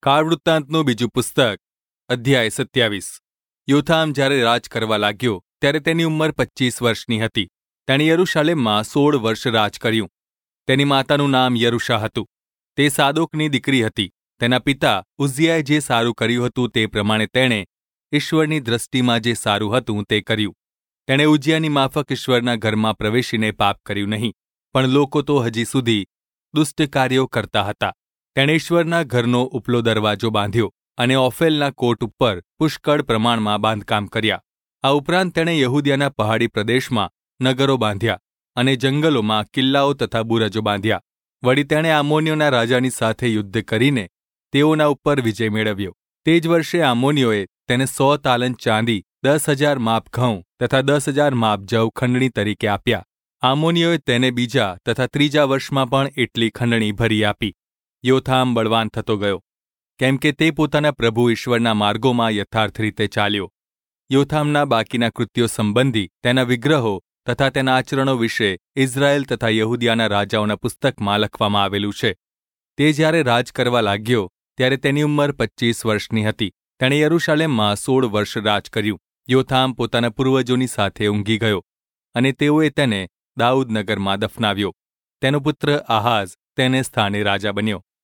કાળ વૃત્તાંતનું બીજું પુસ્તક અધ્યાય 27। યોથામ જ્યારે રાજ કરવા લાગ્યો ત્યારે તેની ઉંમર 25 વર્ષની હતી। તેણે યરૂશાલેમમાં 16 વર્ષ રાજ કર્યું। તેની માતાનું નામ યરૂશા હતું। તે સાદોકની દીકરી હતી। તેના પિતા ઉઝિયાએ જે સારું કર્યું હતું તે પ્રમાણે તેણે ઈશ્વરની દ્રષ્ટિમાં જે સારું હતું તે કર્યું। તેણે ઉઝિયાની માફક ઈશ્વરના ઘરમાં પ્રવેશીને પાપ કર્યું નહીં, પણ લોકો તો હજી સુધી દુષ્ટ કાર્યો કરતા હતા। તેણે ઈશ્વરના ઘરનો ઉપલો દરવાજો બાંધ્યો અને ઓફેલના કોટ ઉપર પુષ્કળ પ્રમાણમાં બાંધકામ કર્યા। આ ઉપરાંત તેણે યહૂદિયાના પહાડી પ્રદેશમાં નગરો બાંધ્યા અને જંગલોમાં કિલ્લાઓ તથા બુરજો બાંધ્યા। વળી તેણે આમોનીઓના રાજાની સાથે યુદ્ધ કરીને તેઓના ઉપર વિજય મેળવ્યો। તે જ વર્ષે આમોનીઓએ તેને 100 તાલંત ચાંદી, 10,000 માપ ઘઉં તથા 10,000 માપ જવ ખંડણી તરીકે આપ્યા। આમોનીઓએ તેને બીજા તથા ત્રીજા વર્ષમાં પણ એટલી ખંડણી ભરી આપી। યોથામ બળવાન થતો ગયો, કેમ કે તે પોતાના પ્રભુ ઈશ્વરના માર્ગોમાં યથાર્થ રીતે ચાલ્યો। યોથામના બાકીના કૃત્યો સંબંધી તેના વિગ્રહો તથા તેના આચરણો વિશે ઇઝરાયેલ તથા યહૂદિયાના રાજાઓના પુસ્તકમાં લખવામાં આવેલું છે। તે જ્યારે રાજ કરવા લાગ્યો ત્યારે તેની ઉંમર 25 વર્ષની હતી। તેણે યરૂશાલેમમાં 16 વર્ષ રાજ કર્યું। યોથામ પોતાના પૂર્વજોની સાથે ઊંઘી ગયો અને તેઓએ તેને દાઉદ નગરમાં દફનાવ્યો। તેનો પુત્ર આહાઝ તેને સ્થાને રાજા બન્યો।